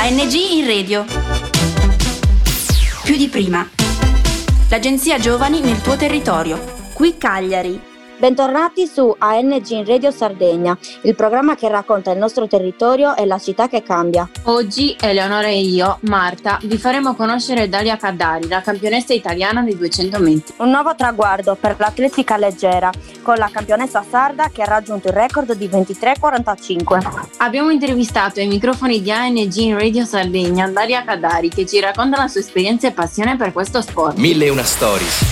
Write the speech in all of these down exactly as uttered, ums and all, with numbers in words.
A N G in radio. Più di prima. L'agenzia Giovani nel tuo territorio. Qui Cagliari. Bentornati su A N G in Radio Sardegna, il programma che racconta il nostro territorio e la città che cambia. Oggi Eleonora e io, Marta, vi faremo conoscere Dalia Caddari, la campionessa italiana dei duecento metri. Un nuovo traguardo per l'atletica leggera, con la campionessa sarda che ha raggiunto il record di ventitré quarantacinque. Abbiamo intervistato ai microfoni di A N G in Radio Sardegna Dalia Caddari, che ci racconta la sua esperienza e passione per questo sport. Mille e una stories.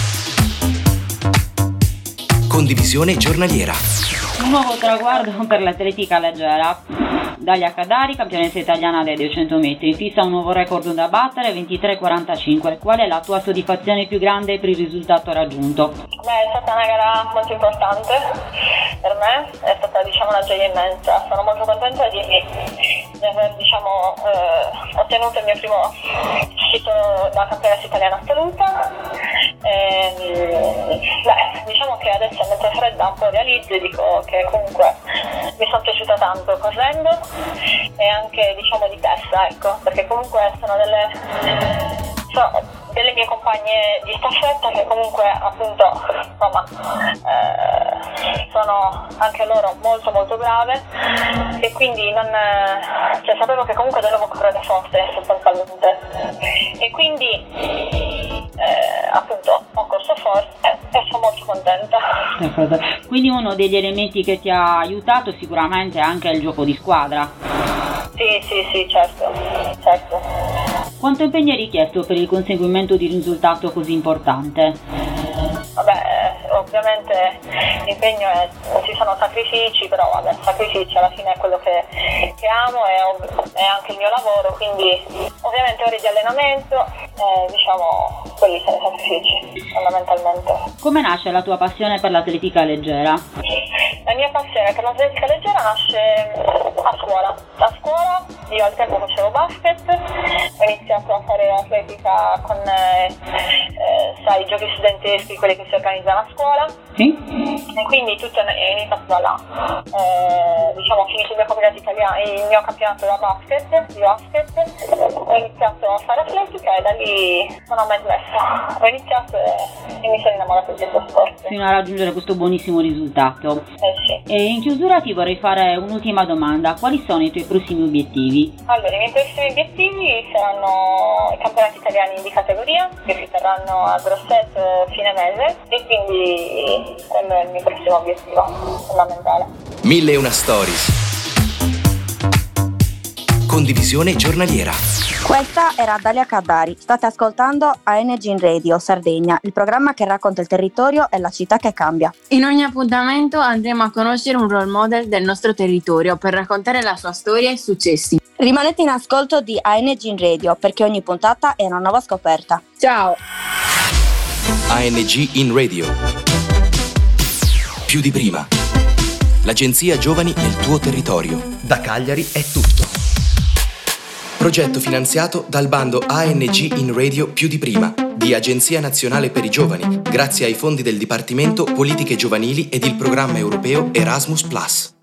Condivisione giornaliera. Un nuovo traguardo per l'atletica leggera. Dalia Caddari, campionessa italiana dei duecento metri, fissa un nuovo record da battere, ventitré quarantacinque. Qual è la tua soddisfazione più grande per il risultato raggiunto? Beh, è stata una gara molto importante per me, è stata diciamo una gioia immensa. Sono molto contenta di, di aver diciamo eh, ottenuto il mio primo titolo da campionessa italiana assoluta. E, beh, diciamo che adesso mentre fredda un po' realizzo e dico che comunque mi sono piaciuta tanto correndo e anche diciamo di testa, ecco, perché comunque sono delle sono delle mie compagne di staffetta che comunque appunto insomma eh, sono anche loro molto molto brave e quindi non cioè sapevo che comunque dovevo correre forte sostanzialmente e quindi eh, appunto ho corso forte e sono molto contenta. Quindi uno degli elementi che ti ha aiutato sicuramente è anche il gioco di squadra. Sì, sì, sì, certo, certo. Quanto impegno è richiesto per il conseguimento di un risultato così importante? Vabbè, ovviamente l'impegno è, ci sono sacrifici, però vabbè, sacrifici alla fine è quello che, che amo e è anche il mio lavoro, quindi ovviamente ore di allenamento, eh, diciamo, quelli sono i sacrifici, fondamentalmente. Come nasce la tua passione per l'atletica leggera? La mia passione per l'atletica leggera nasce a scuola. A scuola io al tempo facevo basket, ho iniziato a fare atletica con eh, eh, sai, i giochi studenteschi, quelli che si organizzano a scuola. Sì. E quindi tutto è iniziato da là. Eh, diciamo ho finito il mio campionato italiano, il mio campionato da basket, di basket, ho iniziato a fare atletica e da lì non ho mai smesso. Ho iniziato e, e mi sono innamorata di questo sport. Fino a raggiungere questo buonissimo risultato. Eh sì. E in chiusura ti vorrei fare un'ultima domanda. Quali sono i tuoi prossimi obiettivi? Allora, i miei prossimi obiettivi saranno i campionati italiani di categoria che si terranno a Grosseto fine mese e quindi quello è il mio prossimo obiettivo fondamentale. Mille e una stories. Condivisione giornaliera. Questa era Dalia Caddari. State ascoltando A N G in Radio Sardegna, il programma che racconta il territorio e la città che cambia. In ogni appuntamento andremo a conoscere un role model del nostro territorio per raccontare la sua storia e successi. Rimanete in ascolto di A N G in Radio perché ogni puntata è una nuova scoperta. Ciao! A N G in Radio. Più di prima. L'agenzia Giovani nel tuo territorio. Da Cagliari è tutto. Progetto finanziato dal bando A N G in Radio Più di prima di Agenzia Nazionale per i Giovani, grazie ai fondi del Dipartimento Politiche Giovanili ed il programma europeo Erasmus Plus.